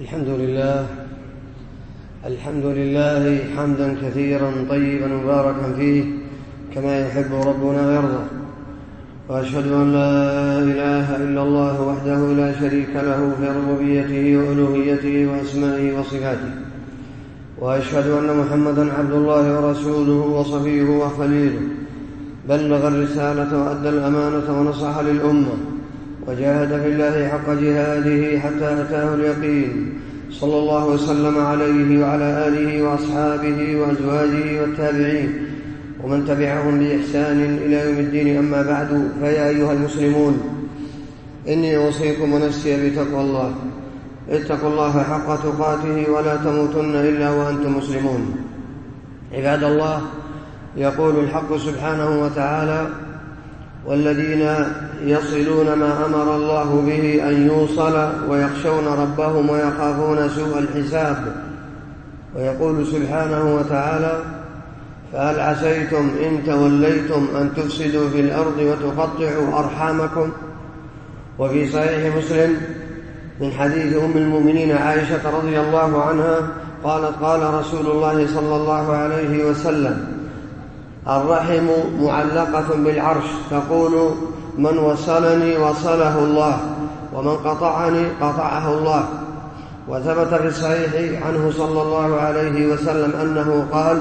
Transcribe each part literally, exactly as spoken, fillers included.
الحمد لله الحمد لله حمدا كثيرا طيبا مباركا فيه كما يحب ربنا ويرضى، وأشهد أن لا إله إلا الله وحده لا شريك له في ربوبيته وألوهيته وأسمائه وصفاته، وأشهد أن محمدا عبد الله ورسوله وصفيه وخليله، بلغ الرسالة وأدى الأمانة ونصح للأمة وجاهد في الله حق جهاده حتى أتاه اليقين، صلى الله وسلم عليه وعلى آله وأصحابه وأزواجه والتابعين ومن تبعهم بإحسان إلى يوم الدين. أما بعد، فيا أيها المسلمون، إني أوصيكم ونفسي بتقوى الله. اتقوا الله حق تقاته ولا تموتن إلا وأنتم مسلمون. عباد الله، يقول الحق سبحانه وتعالى: والذين يصلون ما أمر الله به أن يوصل ويخشون ربهم ويخافون سوء الحساب. ويقول سبحانه وتعالى: فهل عسيتم إن توليتم أن تفسدوا في الأرض وتقطعوا أرحامكم؟ وفي صحيح مسلم من حديث أم المؤمنين عائشة رضي الله عنها قالت: قال رسول الله صلى الله عليه وسلم: الرحم معلقة بالعرش، تقول: من وصلني وصله الله، ومن قطعني قطعه الله. وثبت في الصحيح عنه صلى الله عليه وسلم أنه قال: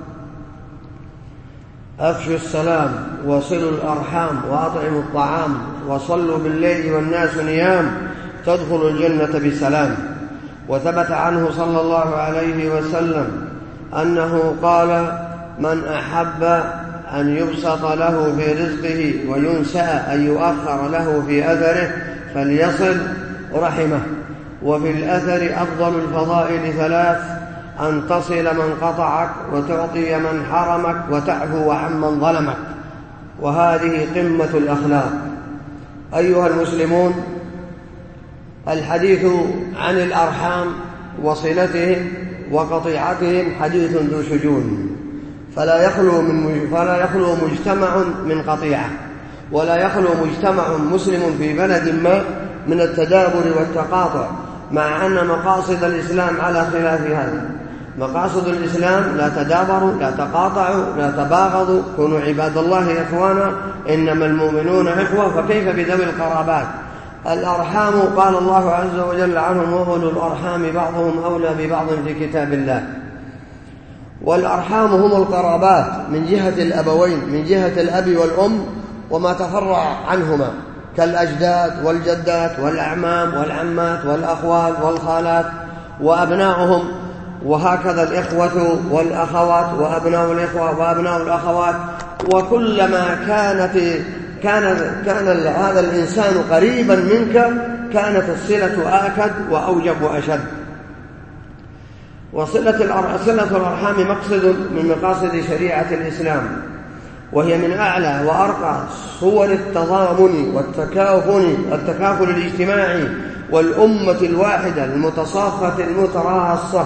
أفشوا السلام وصلوا الأرحام وأطعموا الطعام وصلوا بالليل والناس نيام تدخلوا الجنة بسلام. وثبت عنه صلى الله عليه وسلم أنه قال: من أحب أن يبسط له في رزقه وينسأ أن يؤخر له في أثره فليصل رحمه. وفي الأثر أفضل الفضائل ثلاث: أن تصل من قطعك، وتعطي من حرمك، وتعفو عمن ظلمك. وهذه قمة الأخلاق. أيها المسلمون، الحديث عن الأرحام وصلتهم وقطيعتهم حديث ذو شجون، فلا يخلو من فلا يخلو مجتمع من قطيعة، ولا يخلو مجتمع مسلم في بلد ما من التدابر والتقاطع، مع أن مقاصد الإسلام على خلاف هذا. مقاصد الإسلام: لا تدابروا، لا تقاطعوا، لا تباغضوا، كونوا عباد الله إخوانا، إنما المؤمنون إخوة. فكيف بذوي القرابات؟ الأرحام قال الله عز وجل عنهم: وأولو الأرحام بعضهم أولى ببعض في كتاب الله. والأرحام هم القرابات من جهة الأبوين، من جهة الأب والأم وما تفرع عنهما كالأجداد والجدات والأعمام والعمات والأخوال والخالات وأبناؤهم، وهكذا الإخوة والأخوات وأبناء الإخوة وأبناء الأخوات. وكلما كانت كان كان هذا الإنسان قريبا منك كانت الصلة آكد وأوجب وأشد. وصلة الأرحام مقصد من مقاصد شريعة الإسلام، وهي من أعلى وأرقى صور التضامن والتكافل التكافل الاجتماعي والأمة الواحدة المتصافة المتراصة.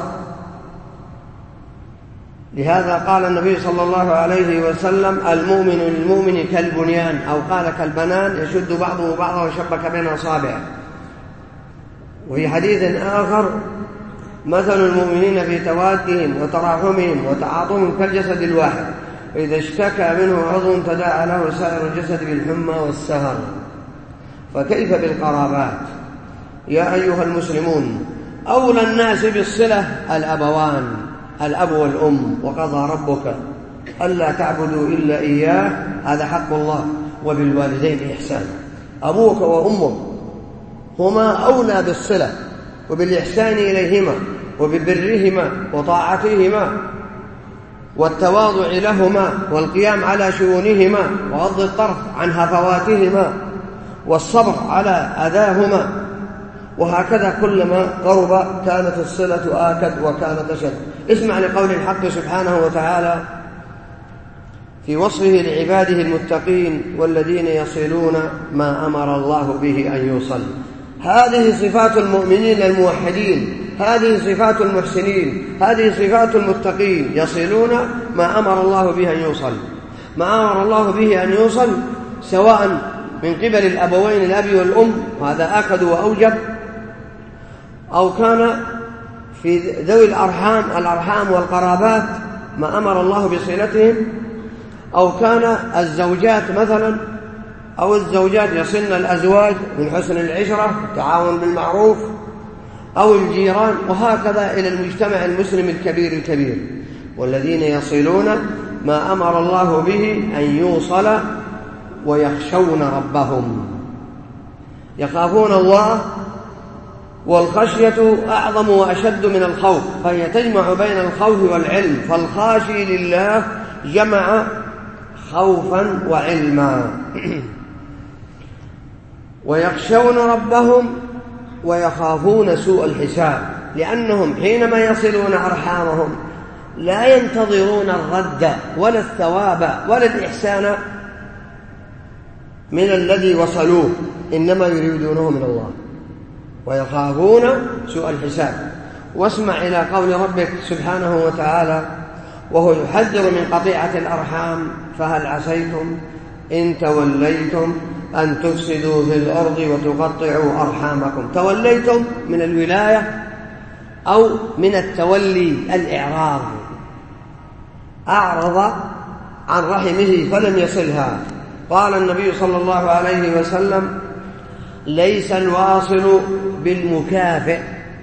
لهذا قال النبي صلى الله عليه وسلم: المؤمن للمؤمن كالبنيان، أو قال كالبنان يشد بعضه بعضا وشبك بين أصابعه. وفي حديث آخر: مثل المؤمنين في توادهم وتراحمهم وتعاطفهم كالجسد الواحد، إذا اشتكى منه عضو تداعى له سائر الجسد بالحمى والسهر. فكيف بالقرابات؟ يا أيها المسلمون، أولى الناس بالصلة الأبوان، الأب والأم. وقضى ربك ألا تعبدوا إلا إياه، هذا حق الله. وبالوالدين إحسانا. أبوك وأمك هما أولى بالصلة وبالإحسان إليهما وببرهما وطاعتهما والتواضع لهما والقيام على شؤونهما وغض الطرف عن هفواتهما والصبر على أذاهما. وهكذا كلما قرب كانت الصلة آكد وكانت أشد. اسمع لقول الحق سبحانه وتعالى في وصفه لعباده المتقين: والذين يصلون ما أمر الله به أن يوصل. هذه صفات المؤمنين الموحدين، هذه صفات المحسنين، هذه صفات المتقين، يصلون ما أمر الله به أن يوصل. ما أمر الله به أن يوصل سواء من قبل الأبوين الأب والأم، وهذا آكد وأوجب، أو كان في ذوي الأرحام الأرحام والقرابات ما أمر الله بصلتهم، أو كان الزوجات مثلا أو الزوجات يصلن الأزواج من حسن العشرة التعاون بالمعروف، أو الجيران، وهكذا إلى المجتمع المسلم الكبير الكبير. والذين يصلون ما أمر الله به أن يوصل ويخشون ربهم، يخافون الله، والخشية أعظم وأشد من الخوف، فهي تجمع بين الخوف والعلم، فالخاشي لله جمع خوفا وعلما. ويخشون ربهم ويخافون سوء الحساب، لأنهم حينما يصلون أرحامهم لا ينتظرون الرد ولا الثواب ولا الإحسان من الذي وصلوه، إنما يريدونه من الله، ويخافون سوء الحساب. واسمع إلى قول ربك سبحانه وتعالى وهو يحذر من قطيعة الأرحام: فهل عسيتم إن توليتم أن تفسدوا في الأرض وتقطعوا أرحامكم. توليتم من الولاية أو من التولي الإعراض، أعرض عن رحمه فلم يصلها. قال النبي صلى الله عليه وسلم: ليس الواصل بالمكافئ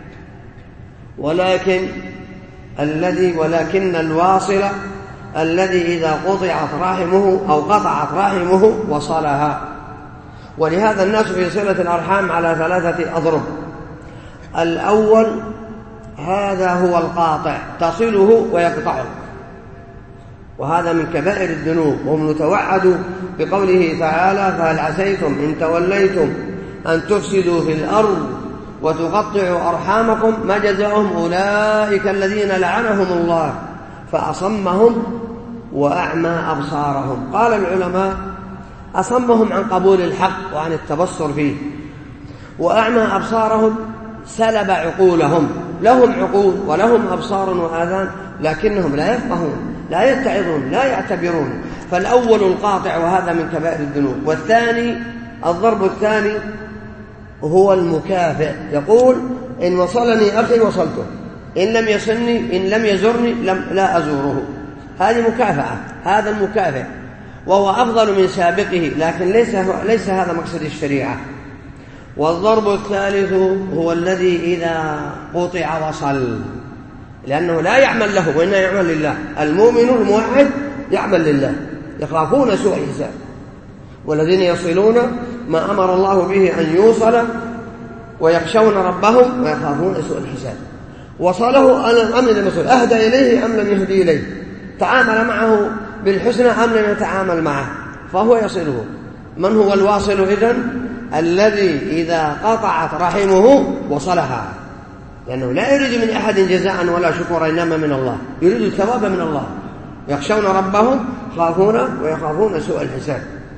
ولكن الذي ولكن الواصل الذي إذا قطعت رحمه أو قطعت رحمه وصلها. ولهذا الناس في صلة الأرحام على ثلاثة أضرب. الأول هذا هو القاطع، تصله ويقطعه، وهذا من كبائر الذنوب، وهم يتوعدوا بقوله تعالى: فهل عسيتم إن توليتم أن تفسدوا في الأرض وتقطعوا أرحامكم. ما جزاؤهم؟ أولئك الذين لعنهم الله فأصمهم وأعمى أبصارهم. قال العلماء: أصمهم عن قبول الحق وعن التبصر فيه، وأعمى أبصارهم سلب عقولهم، لهم عقول ولهم أبصار وآذان لكنهم لا يفقهون لا يتعظون لا يعتبرون. فالأول القاطع، وهذا من كبائر الذنوب. والثاني الضرب الثاني هو المكافئ، يقول: إن وصلني أخي وصلته، إن لم يصلني إن لم يزرني لم لا أزوره. هذه مكافأة، هذا المكافئ، وهو أفضل من سابقه، لكن ليس, ليس هذا مقصد الشريعة. والضرب الثالث هو الذي إذا قطع وصل، لأنه لا يعمل له وإنما يعمل لله. المؤمن الموحد يعمل لله، يخافون سوء الحساب. والذين يصلون ما أمر الله به أن يوصل ويخشون ربهم ويخافون سوء الحساب. وصله أم لم يصل، أهدى إليه أم لم يهدي إليه، تعامل معه بالحسنى أم لم يتعامل معه، فهو يصله. من هو الواصل إذن؟ الذي إذا قطعت رحمه وصلها، لأنه لا يريد من أحد جزاء ولا شكرا، إنما من الله، يريد الثواب من الله. يخشون ربهم خافون ويخافون سوء الحساب.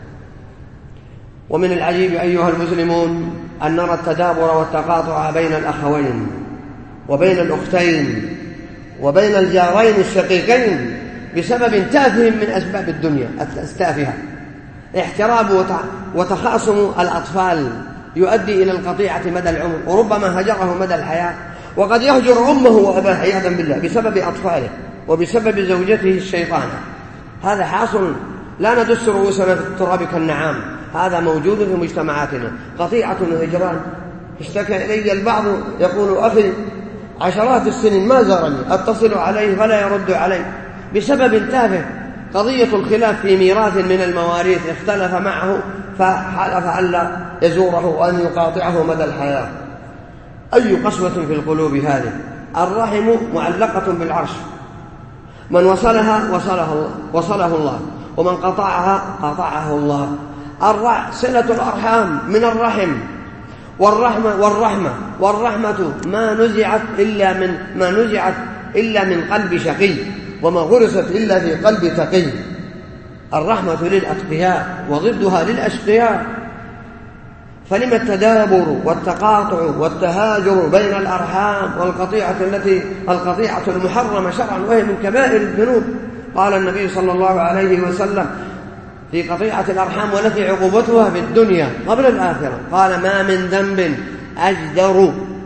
ومن العجيب أيها المسلمون أن نرى التدابر والتقاطع بين الأخوين وبين الأختين وبين الجارين الشقيقين بسبب تافه من أسباب الدنيا التافهة. احتراب وتخاصم الأطفال يؤدي إلى القطيعة مدى العمر، وربما هجره مدى الحياة، وقد يهجر أمه وأباه عياذا بالله بسبب أطفاله وبسبب زوجته الشيطانة. هذا حاصل، لا ندس رؤوسنا في التراب كالنعام، هذا موجود في مجتمعاتنا. قطيعة وهجران. اشتكى إلي البعض يقول: أخي عشرات السنين ما زارني، أتصل عليه فلا يرد علي بسبب تافه، قضية الخلاف في ميراث من المواريث، اختلف معه فحلف ألا يزوره وأن يقاطعه مدى الحياة. أي قسوة في القلوب هذه. الرحم معلقة بالعرش، من وصلها وصله الله, وصله الله ومن قطعها قطعه الله. صلة الأرحام من الرحم، والرحمة والرحمة والرحمة ما نزعت إلا من ما نزعت إلا من قلب شقي، وما غرست إلا في قلب تقي. الرحمة للأتقياء وضدها للأشقياء. فلما التدابر والتقاطع والتهاجر بين الأرحام والقطيعة التي القطيعة المحرمة شرعا وهي من كبائر الذنوب؟ قال النبي صلى الله عليه وسلم في قطيعة الأرحام والتي عقوبتها في الدنيا قبل الآخرة، قال: ما من ذنب أجدر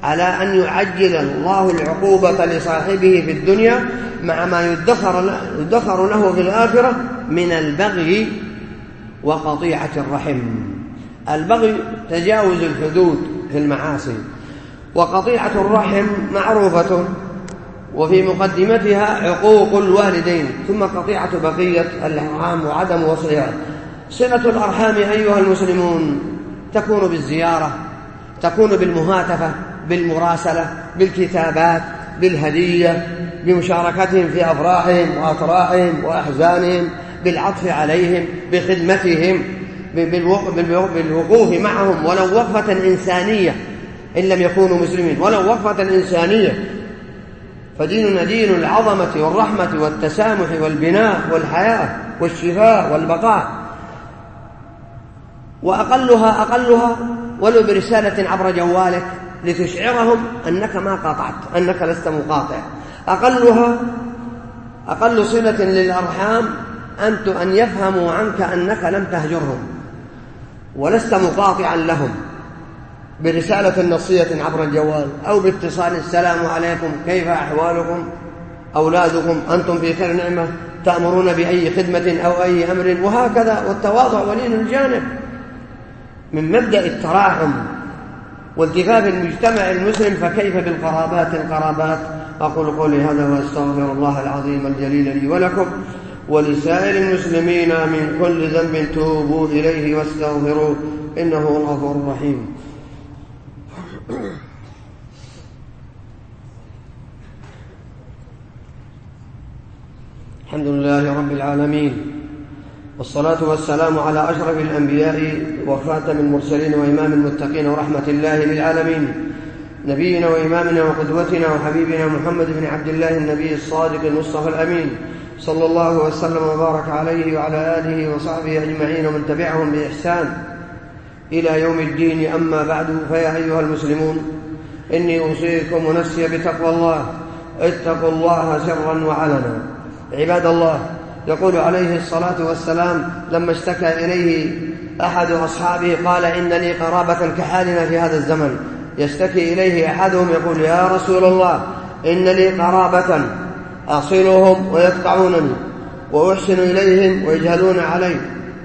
على أن يعجل الله العقوبة لصاحبه في الدنيا مع ما يدخر له في الآخرة من البغي وقطيعة الرحم. البغي تجاوز الحدود في المعاصي، وقطيعة الرحم معروفة وفي مقدمتها عقوق الوالدين، ثم قطيعة بقية الأرحام وعدم وصلها. صلة الأرحام أيها المسلمون تكون بالزيارة، تكون بالمهاتفة، بالمراسلة، بالكتابات، بالهدية، بمشاركتهم في أفراحهم وأطراحهم وأحزانهم، بالعطف عليهم، بخدمتهم، بالوقوف معهم ولو وقفة إنسانية إن لم يكونوا مسلمين، ولو وقفة إنسانية. فديننا دين العظمة والرحمة والتسامح والبناء والحياة والشفاء والبقاء. وأقلها أقلها ولو برسالة عبر جوالك لتشعرهم أنك ما قاطعت، أنك لست مقاطع. أقلها أقل صلة للأرحام أن يفهموا عنك أنك لم تهجرهم ولست مقاطعا لهم برسالة نصية عبر الجوال أو باتصال السلام عليكم، كيف أحوالكم، أولادكم، أنتم في خير نعمة، تأمرون بأي خدمة أو أي أمر، وهكذا. والتواضع ولين الجانب من مبدأ التراحم والتفاف المجتمع المسلم، فكيف بالقرابات القرابات. أقول قولي هذا وأستغفر الله العظيم الجليل لي ولكم ولسائر المسلمين من كل ذنب توبوا إليه واستغفروه إنه هو الغفور الرحيم. الحمد لله رب العالمين، والصلاة والسلام على أشرف الأنبياء وخاتم المرسلين وإمام المتقين ورحمة الله للعالمين، نبينا وإمامنا وقدوتنا وحبيبنا محمد بن عبد الله النبي الصادق المصطفى الأمين، صلى الله وسلم وبارك عليه وعلى آله وصحبه أجمعين ومن تبعهم بإحسان إلى يوم الدين. أما بعد، فيا أيها المسلمون، إني أوصيكم ونفسي بتقوى الله. اتقوا الله سرا وعلنا. عباد الله، يقول عليه الصلاة والسلام لما اشتكى إليه أحد أصحابه قال إن لي قرابة كحالنا في هذا الزمن. يشتكي إليه أحدهم يقول يا رسول الله إن لي قرابة أصلهم ويقطعونني وأحسن إليهم ويجهلون علي،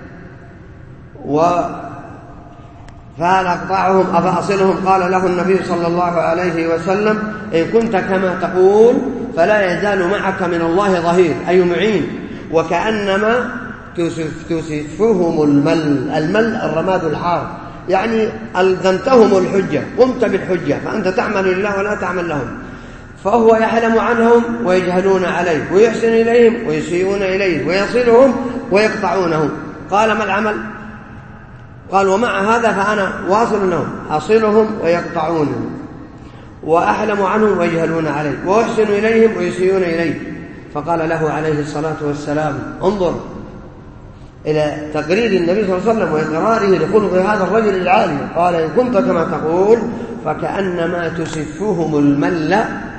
و فهل أقطعهم أفأصلهم؟ قال له النبي صلى الله عليه وسلم إن كنت كما تقول فلا يزال معك من الله ظهير، أي معين. وكأنما تسفهم المل، المل الرماد الحار، يعني ألزمتهم الحجة، قمت بالحجة، فأنت تعمل لله ولا تعمل لهم. فهو يحلم عنهم ويجهلون عليه ويحسن إليهم ويسيئون إليه ويصلهم ويقطعونه. قال ما العمل؟ قال ومع هذا فأنا واصل لهم، أصلهم ويقطعونهم وأحلم عنهم ويجهلون عليه وأحسن إليهم ويسيئون إليه. فقال له عليه الصلاة والسلام انظر إلى تقرير النبي صلى الله عليه وسلم وإقراره لخلق هذا الرجل العالي. قال إن كنت كما تقول فكأنما تسفهم المل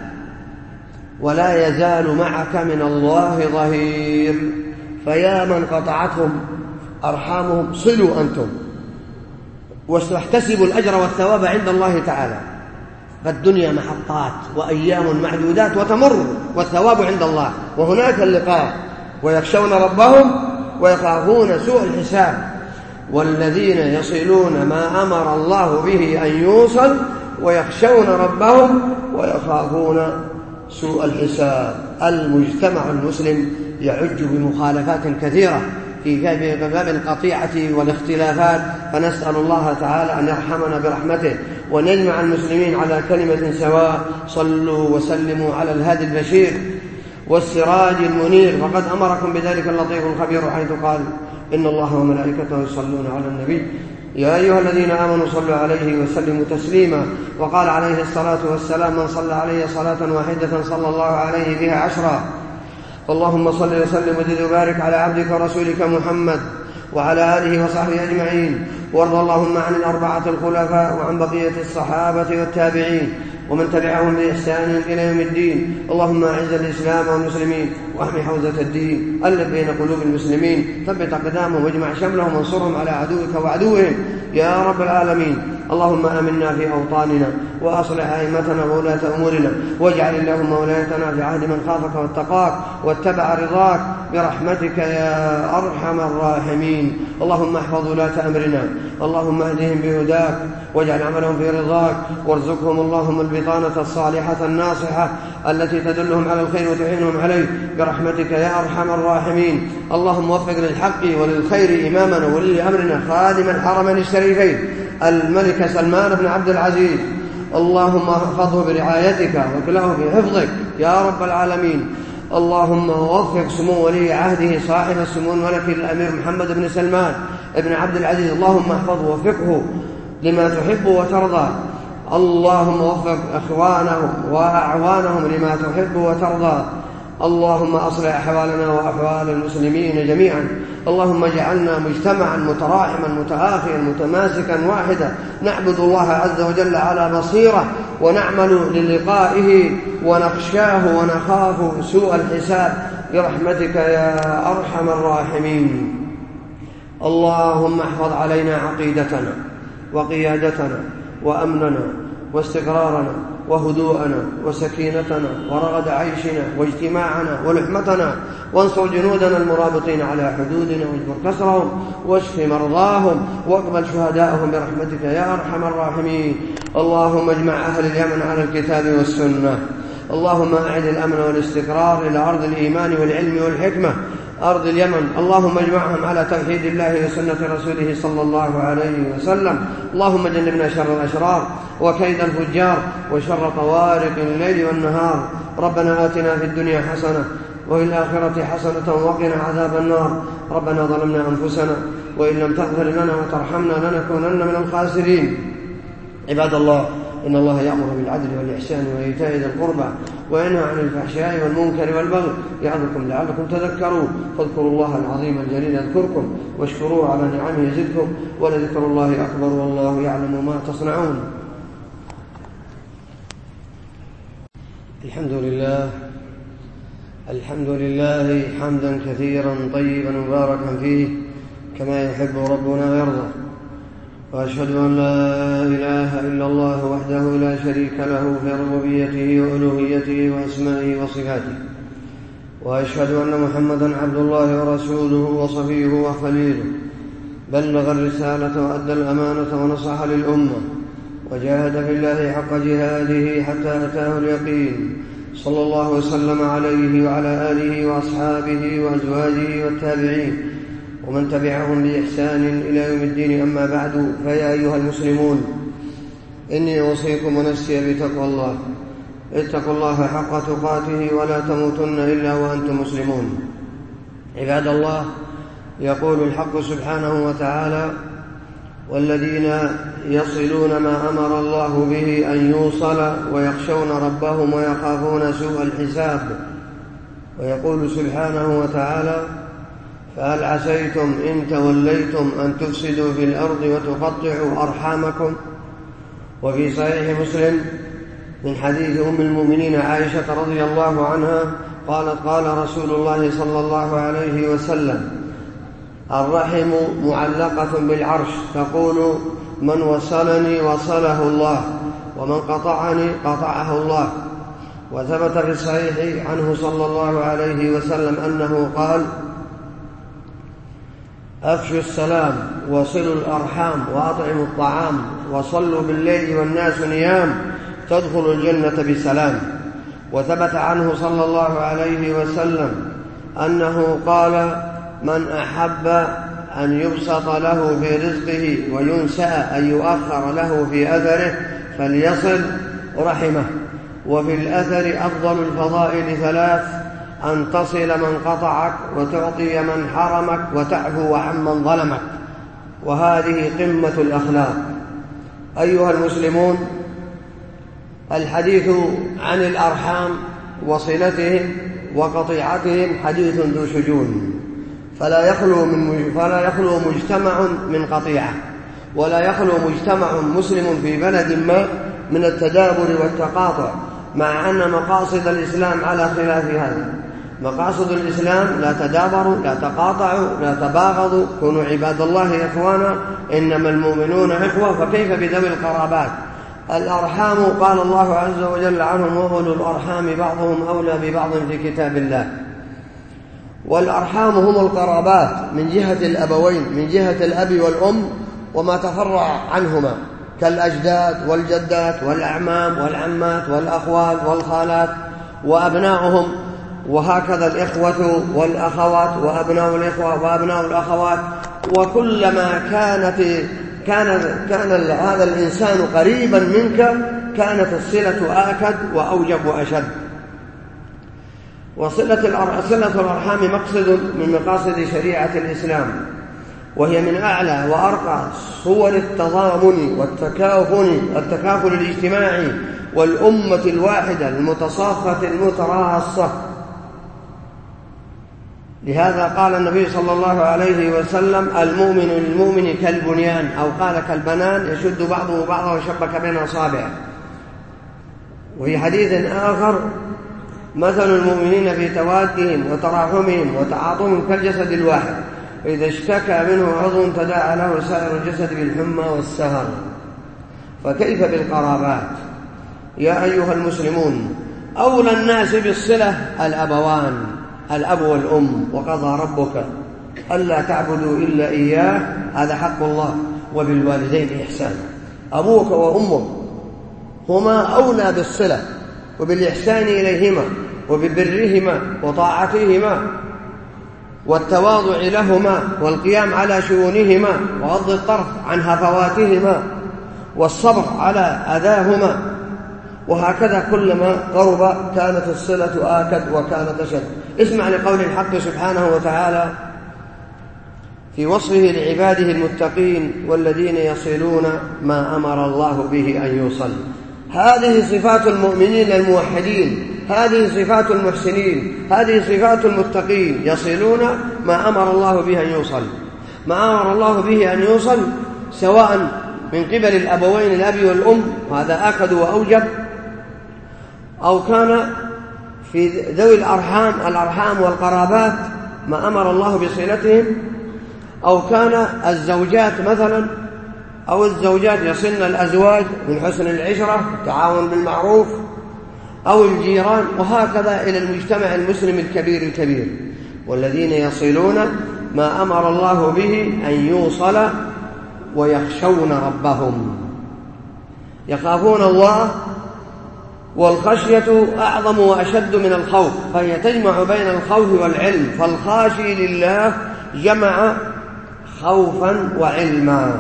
ولا يزال معك من الله ظهير. فيا من قطعتهم أرحامهم صلوا أنتم واحتسبوا الأجر والثواب عند الله تعالى. فالدنيا محطات وأيام معدودات وتمر، والثواب عند الله، وهناك اللقاء. ويخشون ربهم ويخافون سوء الحساب، والذين يصلون ما أمر الله به أن يوصل ويخشون ربهم ويخافون سوء الحساب. المجتمع المسلم يعج بمخالفات كثيرة في باب القطيعة والاختلافات، فنسأل الله تعالى أن يرحمنا برحمته وأن يجمع المسلمين على كلمة سواء. صلوا وسلموا على الهادي البشير والسراج المنير، وقد أمركم بذلك اللطيف الخبير حيث قال إن الله وملائكته يصلون على النبي يا أيها الذين آمنوا صلوا عليه وسلموا تسليما. وقال عليه الصلاة والسلام من صلى عليه صلاة واحدة صلى الله عليه بها عشرا. اللهم صل وسلم وزد وبارك على عبدك ورسولك محمد وعلى آله وصحبه أجمعين، وارض اللهم عن الأربعة الخلفاء وعن بقية الصحابة والتابعين ومن تبعهم بإحسان إلى يوم الدين. اللهم أعز الإسلام والمسلمين واحمي حوزة الدين، ألف بين قلوب المسلمين، ثبت أقدامهم واجمع شملهم وانصرهم على عدوك وعدوهم يا رب العالمين. اللهم آمنا في أوطاننا وأصلح أئمتنا وولاة أمورنا، واجعل اللهم ولايتنا في عهد من خافك واتقاك واتبع رضاك برحمتك يا أرحم الراحمين. اللهم احفظ ولاة أمرنا، اللهم اهدهم بهداك واجعل عملهم في رضاك، وارزقهم اللهم البطانة الصالحة الناصحة التي تدلهم على الخير وتعينهم عليه برحمتك يا أرحم الراحمين. اللهم وفق للحق وللخير إمامنا ولي أمرنا خادم الحرمين الشريفين الملك سلمان بن عبد العزيز، اللهم احفظه برعايتك وكله في حفظك يا رب العالمين. اللهم وفق سمو ولي عهده صاحب السمو الملكي الأمير محمد بن سلمان بن عبد العزيز، اللهم احفظه ووفقه لما تحب وترضى. اللهم وفق أخوانهم وأعوانهم لما تحب وترضى. اللهم أصلح أحوالنا وأحوال المسلمين جميعا. اللهم اجعلنا مجتمعا متراحما متآخيا متماسكا واحدا، نعبد الله عز وجل على بصيرة ونعمل للقائه ونخشاه ونخاف سوء الحساب برحمتك يا أرحم الراحمين. اللهم احفظ علينا عقيدتنا وقيادتنا وأمننا واستقرارنا وهدوءنا وسكينتنا ورغد عيشنا واجتماعنا ولحمتنا، وانصر جنودنا المرابطين على حدودنا واجبر كسرهم واشف مرضاهم واقبل شهداءهم برحمتك يا أرحم الراحمين. اللهم اجمع أهل اليمن على الكتاب والسنة. اللهم أعد الأمن والاستقرار إلى أرض الإيمان والعلم والحكمة أرض اليمن. اللهم اجمعهم على توحيد الله وسنة رسوله صلى الله عليه وسلم. اللهم جنبنا شر الأشرار وكيد الفجار وشر طوارق الليل والنهار. ربنا آتنا في الدنيا حسنة وفي الآخرة حسنة وقنا عذاب النار. ربنا ظلمنا أنفسنا وإن لم تغفر لنا وترحمنا لنكونن من الخاسرين. عباد الله، إن الله يأمر بالعدل والإحسان وإيتاء ذي القربى وينهى عن الفحشاء والمنكر والبغي يعظكم لعلكم تذكرون. فاذكروا الله العظيم الجليل يذكركم واشكروه على نعمه يزدكم ولذكر الله أكبر والله يعلم ما تصنعون. الحمد لله الحمد لله حمدا كثيرا طيبا مباركا فيه كما يحب ربنا ويرضى، وأشهد أن لا إله إلا الله وحده لا شريك له في ربوبيته وألوهيته وأسمائه وصفاته، وأشهد أن محمدا عبد الله ورسوله وصفيه وخليله، بلغ الرسالة وأدى الأمانة ونصح للأمة وجاهد في الله حق جهاده حتى أتاه اليقين، صلى الله وسلم عليه وعلى آله وأصحابه وأزواجه والتابعين ومن تبعهم بإحسان إلى يوم الدين. أما بعد، فيا أيها المسلمون، إني أوصيكم ونفسي بتقوى الله. اتقوا الله حق تقاته ولا تموتن إلا وأنتم مسلمون. عباد الله، يقول الحق سبحانه وتعالى: والذين يصلون ما أمر الله به أن يوصل ويخشون ربهم ويخافون سوء الحساب. ويقول سبحانه وتعالى: فهل عسيتم إن توليتم أن تفسدوا في الأرض وتقطعوا أرحامكم. وفي صحيح مسلم من حديث أم المؤمنين عائشة رضي الله عنها قالت: قال رسول الله صلى الله عليه وسلم: الرحم معلقة بالعرش، تقول: من وصلني وصله الله، ومن قطعني قطعه الله. وثبت في الصحيح عنه صلى الله عليه وسلم أنه قال: أفشوا السلام وصلوا الأرحام وأطعموا الطعام وصلوا بالليل والناس نيام تدخلوا الجنة بسلام. وثبت عنه صلى الله عليه وسلم أنه قال: من أحب أن يبسط له في رزقه وينسى أن يؤخر له في أثره فليصل رحمه. وفي الأثر أفضل الفضائل ثلاث: أن تصل من قطعك وتعطي من حرمك وتعفو عمن ظلمك. وهذه قمة الأخلاق. أيها المسلمون، الحديث عن الأرحام وصلتهم وقطيعتهم حديث ذو شجون، فلا يخلو من فلا يخلو مجتمع من قطيعة، ولا يخلو مجتمع مسلم في بلد ما من التدابر والتقاطع، مع أن مقاصد الإسلام على خلاف هذا. مقاصد الإسلام: لا تدابروا، لا تقاطعوا، لا تباغضوا، كونوا عباد الله إخوانا، إنما المؤمنون إخوة. فكيف بذوي القرابات؟ الأرحام قال الله عز وجل عنهم وأولو الأرحام بعضهم أولى ببعض في كتاب الله. والأرحام هم القرابات من جهة الأبوين، من جهة الأب والأم وما تفرع عنهما كالأجداد والجدات والأعمام والعمات والأخوال والخالات وأبناؤهم، وهكذا الإخوة والأخوات وأبناء الإخوة وأبناء الأخوات. وكلما كانت كان كان هذا الإنسان قريبا منك كانت الصلة آكد وأوجب وأشد. وصلة الأرحام مقصد من مقاصد شريعة الإسلام، وهي من أعلى وأرقى صور التضامن والتكافل التكافل الاجتماعي والأمة الواحدة المتصافة المتراصة. لهذا قال النبي صلى الله عليه وسلم المؤمن للمؤمن كالبنيان، أو قال كالبنان يشد بعضه بعضا وشبك بين أصابعه. وفي حديث آخر مثل المؤمنين في توادهم وتراحمهم وتعاطفهم كالجسد الواحد إذا اشتكى منه عضو تداعى له سائر الجسد بالحمى والسهر. فكيف بالقرابات؟ يا أيها المسلمون، أولى الناس بالصلة الأبوان، الأب والأم. وقضى ربك ألا تعبدوا إلا إياه، هذا حق الله، وبالوالدين إحسانا. أبوك وأمك هما أولى بالصلة وبالإحسان إليهما وببرهما وطاعتهما والتواضع لهما والقيام على شؤونهما وغض الطرف عن هفواتهما والصبر على أذاهما. وهكذا كلما قرب كانت الصلة آكد وكانت أشد. اسمع لقول الحق سبحانه وتعالى في وصفه لعباده المتقين والذين يصلون ما أمر الله به أن يوصل. هذه صفات المؤمنين الموحدين، هذه صفات المحسنين، هذه صفات المتقين، يصلون ما أمر الله به أن يوصل. ما أمر الله به أن يوصل سواء من قبل الأبوين الأب والأم، وهذا آكد وأوجب، أو كان في ذوي الأرحام الأرحام والقرابات ما أمر الله بصلتهم، أو كان الزوجات مثلا، أو الزوجات يصلن الأزواج من حسن العشرة التعاون بالمعروف، أو الجيران، وهكذا إلى المجتمع المسلم الكبير الكبير. والذين يصلون ما أمر الله به أن يوصل ويخشون ربهم، يخافون الله، والخشية أعظم وأشد من الخوف، فهي تجمع بين الخوف والعلم. فالخاشي لله جمع خوفا وعلما.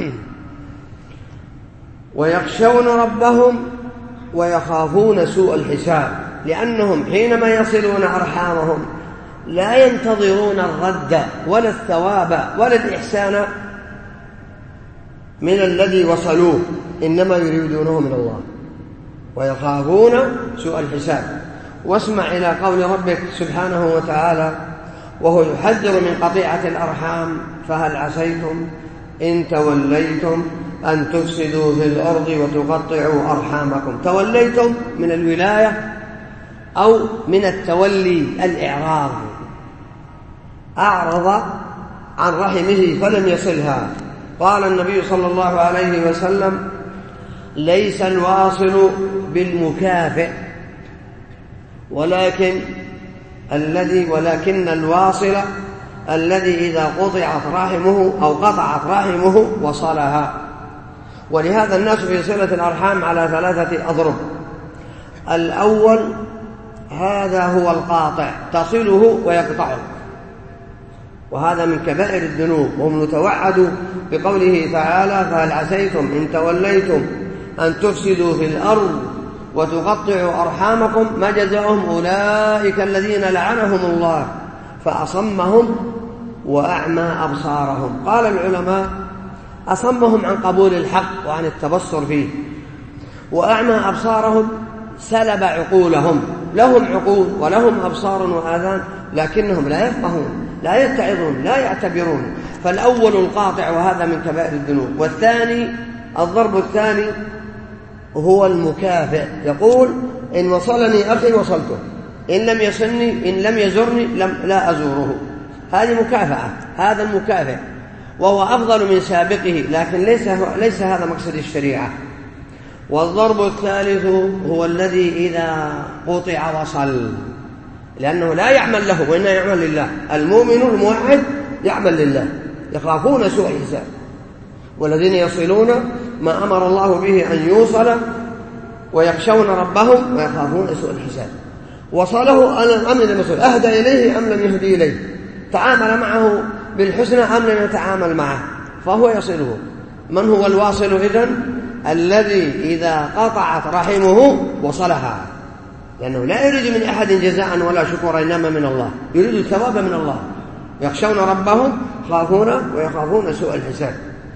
ويخشون ربهم ويخافون سوء الحساب، لأنهم حينما يصلون أرحامهم لا ينتظرون الرد ولا الثواب ولا الإحسان من الذي وصلوه، إنما يريدونه من الله، ويخافون سوء الحساب. واسمع إلى قول ربك سبحانه وتعالى وهو يحذر من قطيعة الأرحام: فهل عسيتم إن توليتم أن تفسدوا في الأرض وتقطعوا أرحامكم. توليتم من الولاية أو من التولي الإعراض، أعرض عن رحمه فلم يصلها. قال النبي صلى الله عليه وسلم: ليس الواصل بالمكافئ، ولكن الذي ولكن الواصل الذي إذا قطعت رحمه أو قطعت رحمه وصلها. ولهذا الناس في صلة الأرحام على ثلاثة أضرب. الأول هذا هو القاطع، تصله ويقطعه، وهذا من كبائر الذنوب، وهم يتوعدوا بقوله تعالى: فهل عسيتم إن توليتم أن تفسدوا في الأرض وتقطعوا أرحامكم ما جزاؤهم أولئك الذين لعنهم الله فأصمهم وأعمى أبصارهم. قال العلماء: أصمهم عن قبول الحق وعن التبصر فيه، وأعمى أبصارهم سلب عقولهم، لهم عقول ولهم أبصار وآذان لكنهم لا يفقهون لا يتعظون لا يعتبرون. فالأول القاطع، وهذا من كبائر الذنوب. والثاني الضرب الثاني هو المكافئ، يقول: إن وصلني أخي وصلته، إن لم يصلني إن لم يزرني لم لا أزوره. هذه مكافأة، هذا المكافئ، وهو أفضل من سابقه، لكن ليس, ليس هذا مقصد الشريعة. والضرب الثالث هو الذي إذا قطع وصل، لأنه لا يعمل له وإنما يعمل لله. المؤمن الموحد يعمل لله، يخافون سوء الحساب، والذين يصلون ما أمر الله به أن يوصل ويخشون ربهم ويخافون سوء الحساب. وصله أم لم يصل، أهدى إليه أم لم يهدي إليه، تعامل معه بالحسنى أم لم يتعامل معه، فهو يصله. من هو الواصل إذن؟ الذي إذا قطعت رحمه وصلها، لأنه لا يريد من أحد جزاء ولا شكرا إنما من الله، يريد الثواب من الله. يخشون ربهم خافون ويخافون سوء الحساب.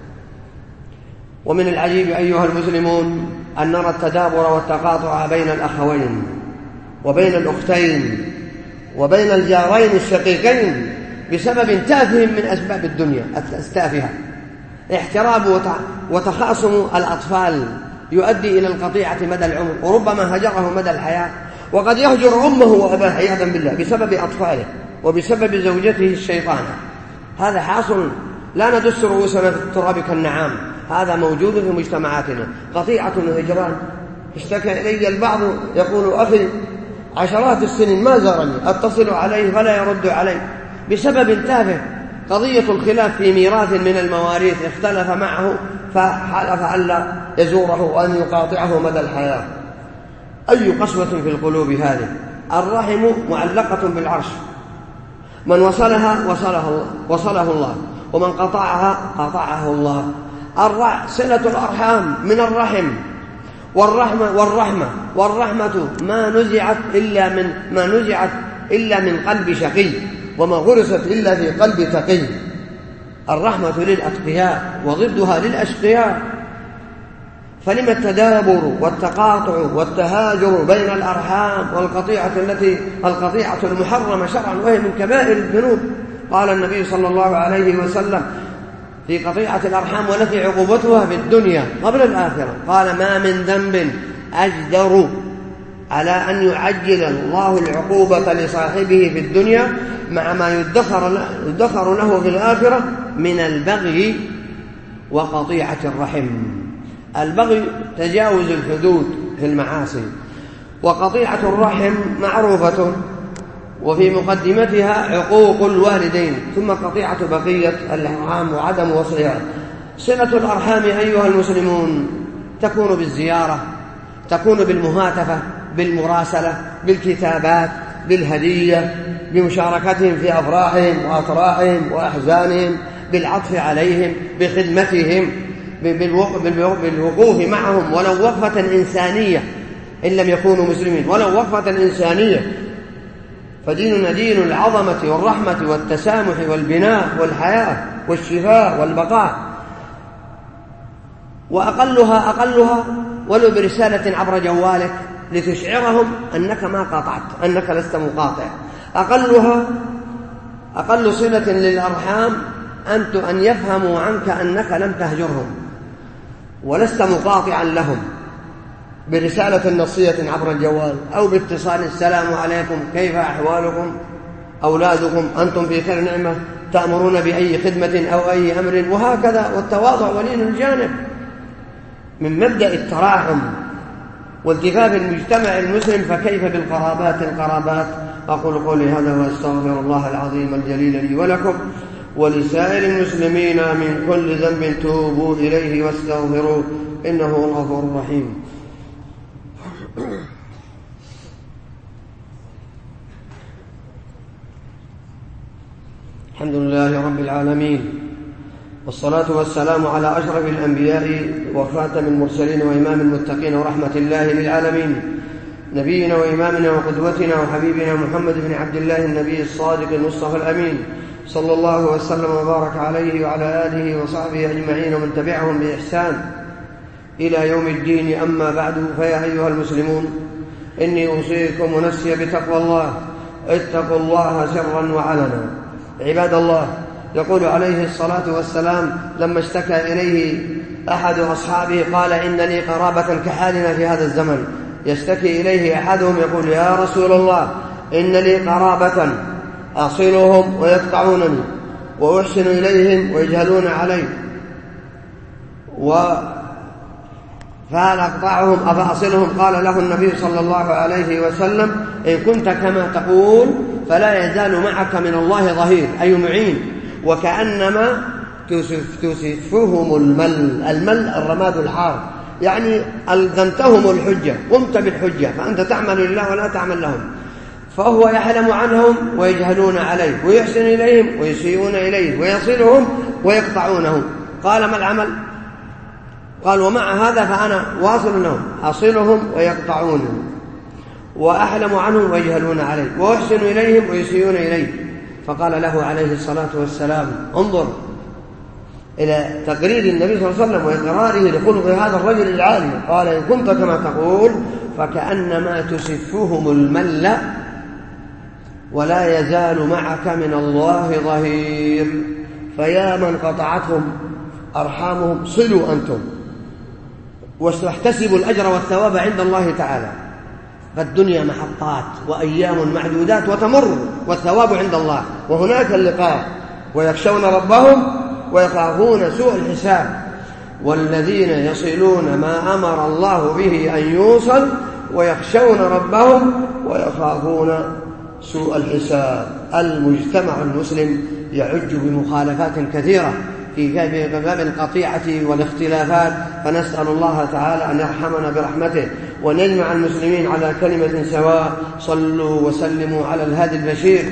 ومن العجيب أيها المسلمون أن نرى التدابر والتقاطع بين الأخوين وبين الأختين وبين الجارين الشقيقين بسبب تافه من أسباب الدنيا التافهة. احتراب وتخاصم الأطفال يؤدي إلى القطيعة مدى العمر، وربما هجره مدى الحياة، وقد يهجر أمه وأباه عياذا بالله بسبب أطفاله وبسبب زوجته الشيطانة. هذا حاصل، لا ندس رؤوسنا في التراب كالنعام، هذا موجود في مجتمعاتنا. قطيعة وهجران. اشتكى إلي البعض يقول أخي عشرات السنين ما زارني، أتصل عليه فلا يرد علي بسبب تافه. قضية الخلاف في ميراث من المواريث اختلف معه فحلف ألا يزوره وأن يقاطعه مدى الحياة. أي قسوة في القلوب هذه. الرحم معلقة بالعرش، من وصلها وصله الله, وصله الله ومن قطعها قطعه الله. الرع صلة الأرحام من الرحم، والرحمة والرحمة والرحمة ما نزعت إلا من ما نزعت إلا من قلب شقي، وما غرست إلا في قلب تقي. الرحمة للأتقياء وضدها للأشقياء. فلما التدابر والتقاطع والتهاجر بين الأرحام والقطيعة التي القطيعة المحرمة شرعا وهي من كبائر الذنوب؟ قال النبي صلى الله عليه وسلم في قطيعة الأرحام والتي عقوبتها في الدنيا قبل الآخرة، قال ما من ذنب أجدر على أن يعجل الله العقوبة لصاحبه في الدنيا مع ما يدخر له في الآخرة من البغي وقطيعة الرحم. البغي تجاوز الحدود في المعاصي، وقطيعة الرحم معروفة وفي مقدمتها عقوق الوالدين، ثم قطيعة بقية الأرحام وعدم وصلها. صلة الأرحام أيها المسلمون تكون بالزيارة، تكون بالمهاتفة، بالمراسلة، بالكتابات، بالهدية، بمشاركتهم في أفراحهم وأطراحهم وأحزانهم، بالعطف عليهم، بخدمتهم، بالوقوف معهم ولو وقفة إنسانية إن لم يكونوا مسلمين، ولو وقفة إنسانية. فديننا دين العظمة والرحمة والتسامح والبناء والحياة والشفاء والبقاء. وأقلها أقلها ولو برسالة عبر جوالك لتشعرهم أنك ما قاطعت، أنك لست مقاطع. أقلها أقل صلة للأرحام أنت أن يفهموا عنك أنك لم تهجرهم ولست مقاطعا لهم برسالة نصية عبر الجوال أو باتصال السلام عليكم كيف أحوالكم أولادكم أنتم في خير نعمة تأمرون بأي خدمة أو أي أمر، وهكذا. والتواضع ولين الجانب من مبدأ التراحم والتفاف المجتمع المسلم، فكيف بالقرابات القرابات. أقول قولي هذا وأستغفر الله العظيم الجليل لي ولكم ولسائر المسلمين من كل ذنب توبوا إليه واستغفروه إنه هو الغفور الرحيم. الحمد لله رب العالمين، والصلاة والسلام على أشرف الأنبياء وخاتم المرسلين وإمام المتقين ورحمة الله للعالمين، نبينا وإمامنا وقدوتنا وحبيبنا محمد بن عبد الله النبي الصادق المصطفى الأمين، صلى الله وسلم وبارك عليه وعلى آله وصحبه أجمعين ومن تبعهم بإحسان إلى يوم الدين. أما بعد، فيا أيها المسلمون، إني أوصيكم ونفسي بتقوى الله. اتقوا الله سرا وعلنا. عباد الله، يقول عليه الصلاة والسلام لما اشتكى إليه أحد أصحابه قال إن لي قرابة كحالنا في هذا الزمن، يشتكي إليه أحدهم يقول يا رسول الله إن لي قرابة أصلهم ويقطعونني وأحسن إليهم ويجهلون علي، فهل أقطعهم أفأصلهم؟ قال له النبي صلى الله عليه وسلم: إن كنت كما تقول فلا يزال معك من الله ظهير، أي معين. وكأنما تسفهم المل، المل الرماد الحار، يعني ألزمتهم الحجة، قمت بالحجة، فأنت تعمل لله ولا تعمل لهم. فهو يحلم عنهم ويجهلون عليه، ويحسن إليهم ويسيئون إليه، ويصلهم ويقطعونهم. قال: ما العمل؟ قال: ومع هذا فأنا واصل لهم، أصلهم ويقطعونهم، وأحلم عنهم ويجهلون عليه، وأحسن إليهم ويسيئون إليه. فقال له عليه الصلاة والسلام: انظر إلى تقرير النبي صلى الله عليه وسلم وإقراره لخلق هذا الرجل العالي. قال: إن كنت كما تقول فكأنما تسفهم المل ولا يزال معك من الله ظهير. فيا من قطعتهم أرحامهم صلوا أنتم واحتسبوا الأجر والثواب عند الله تعالى، فالدنيا محطات وأيام معدودات وتمر، والثواب عند الله، وهناك اللقاء. ويخشون ربهم ويخافون سوء الحساب، والذين يصلون ما أمر الله به أن يوصل ويخشون ربهم ويخافون سوء الحساب. المجتمع المسلم يعج بمخالفات كثيرة في باب القطيعة والاختلافات، فنسأل الله تعالى أن يرحمنا برحمته وأن يجمع المسلمين على كلمة سواء. صلوا وسلموا على الهادي البشير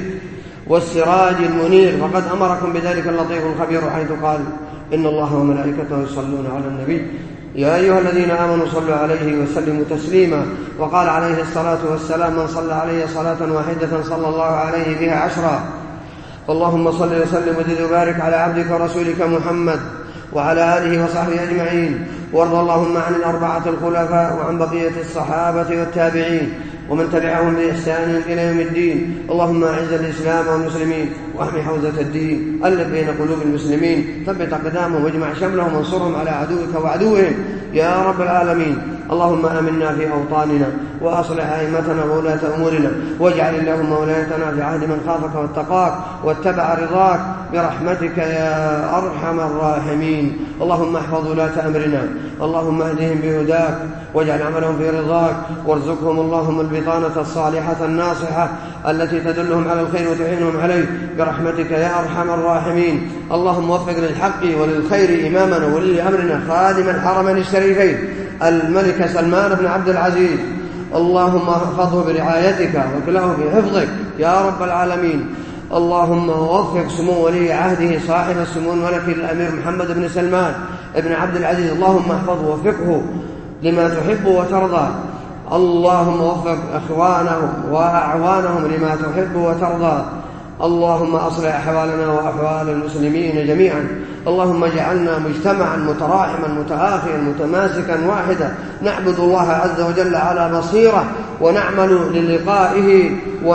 والسراج المنير، فقد أمركم بذلك اللطيف الخبير، حيث قال: إن الله وملائكته يصلون على النبي يا أيها الذين آمنوا صلوا عليه وسلموا تسليما. وقال عليه الصلاة والسلام: من صلى عليه صلاة واحدة صلى الله عليه بها عشرا. اللهم صل وسلم وزد وبارك على عبدك ورسولك محمد وعلى آله وصحبه أجمعين، وارض اللهم عن الأربعة الخلفاء وعن بقية الصحابة والتابعين ومن تبعهم بإحسان إلى يوم الدين. اللهم أعز الإسلام والمسلمين واحمي حوزة الدين، ألف بين قلوب المسلمين، ثبت أقدامهم واجمع شملهم وانصرهم على عدوك وعدوهم يا رب العالمين. اللهم آمنا في أوطاننا وأصلح أئمتنا وولاة أمورنا، واجعل اللهم ولايتنا في عهد من خافك واتقاك واتبع رضاك برحمتك يا أرحم الراحمين. اللهم احفظ ولاة أمرنا، اللهم اهدهم بهداك واجعل عملهم في رضاك، وارزقهم اللهم البطانة الصالحة الناصحة التي تدلهم على الخير وتعينهم عليه برحمتك يا أرحم الراحمين. اللهم وفق للحق وللخير إمامنا ولي أمرنا خادم الحرمين الشريفين الملك سلمان بن عبد العزيز، اللهم احفظه برعايتك وكله بحفظك يا رب العالمين. اللهم وفق سمو ولي عهده صاحب السمو الملكي الأمير محمد بن سلمان بن عبد العزيز، اللهم احفظه ووفقه لما تحب وترضى. اللهم وفق أخوانهم وأعوانهم لما تحب وترضى. اللهم أصلح أحوالنا وأحوال المسلمين جميعا. اللهم اجعلنا مجتمعا متراحما متآخيا متماسكا واحدا، نعبد الله عز وجل على بصيرة، ونعمل للقائه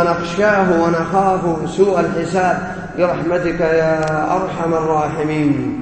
ونخشاه ونخاف سوء الحساب برحمتك يا أرحم الراحمين.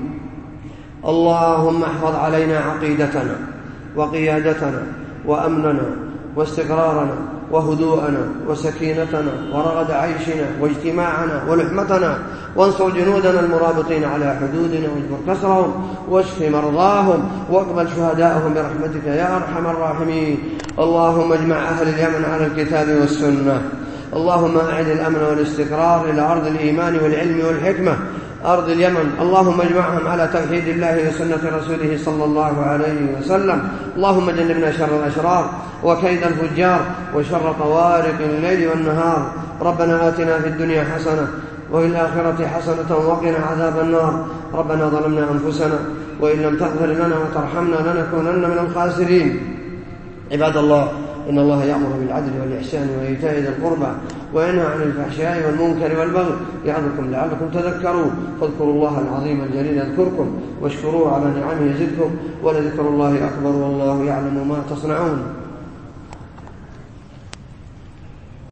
اللهم احفظ علينا عقيدتنا وقيادتنا وأمننا واستقرارنا وهدوءنا وسكينتنا ورغد عيشنا واجتماعنا ولحمتنا، وانصر جنودنا المرابطين على حدودنا واجبر كسرهم واشف مرضاهم واقبل شهداءهم برحمتك يا أرحم الراحمين. اللهم اجمع أهل اليمن على الكتاب والسنة. اللهم أعد الأمن والاستقرار إلى أرض الإيمان والعلم والحكمة، أرض اليمن. اللهم اجمعهم على توحيد الله وسنة رسوله صلى الله عليه وسلم. اللهم جنبنا شر الأشرار وكيد الفجار وشر طوارق الليل والنهار. ربنا آتنا في الدنيا حسنة وفي الآخرة حسنة وقنا عذاب النار. ربنا ظلمنا أنفسنا وإن لم تغفر لنا وترحمنا لنكونن من الخاسرين. عباد الله، إن الله يأمر بالعدل والإحسان وإيتاء ذي القربى وينهى عن الفحشاء والمنكر والبغي يعظكم لعلكم تذكرون. فاذكروا الله العظيم الجليل يذكركم واشكروه على نعمه يزدكم ولذكر الله أكبر والله يعلم ما تصنعون.